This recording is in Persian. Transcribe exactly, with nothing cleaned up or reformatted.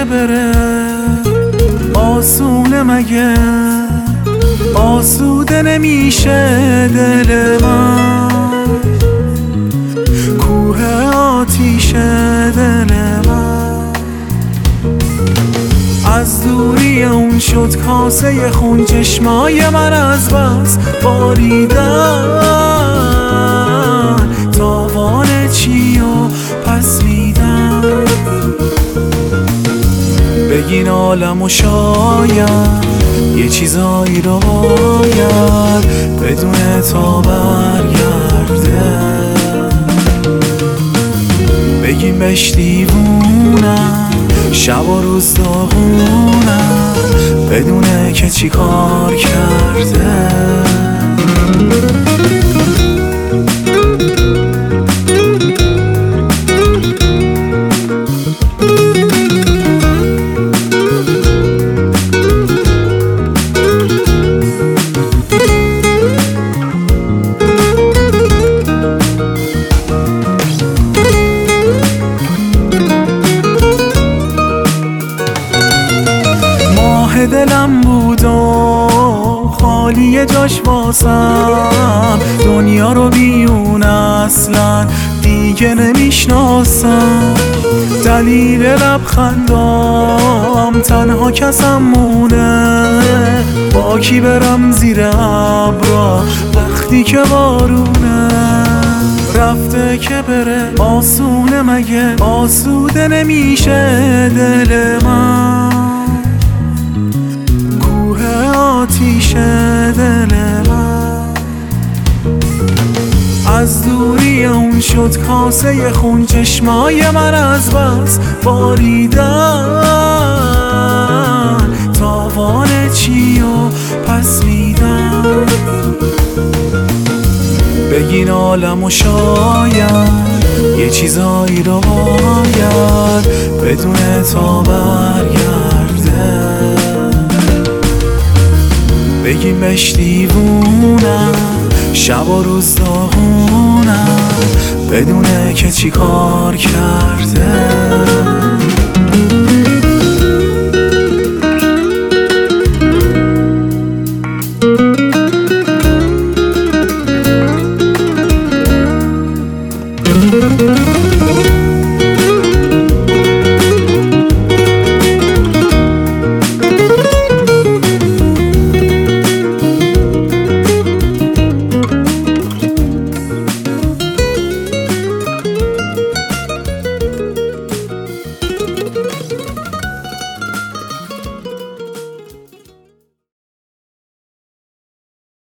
که بره آسونه مگه آسوده نمیشه دل من کوه آتیشه دل من از دوری اون شد کاسه خون چشمای من از بس باریدن تاوان چی و پس میدن بگین عالم و شاید یه چیزایی رو باید بدون تا برگرده بگین بهش دیوونم شب و روز داغونم بدونه که چی کار کرده دلم بود و خالی جاش واسم دنیا رو بیون اصلا دیگه نمیشناسم دلیل لبخندام تنها کسم مونه با کی برم زیر ابرا وقتی که بارونه رفته که بره آسونه مگه آسوده نمیشه دل من آتیشه دل من از دوری اون شد کاسه خون چشمای من از بس باریدن تاوان چی و پس میدن بگین عالم و شاید یه چیزایی رو باید بدون تا برگرده بگیم بهش دیوونم شب و روز داغونم بدونه که چی کار کرده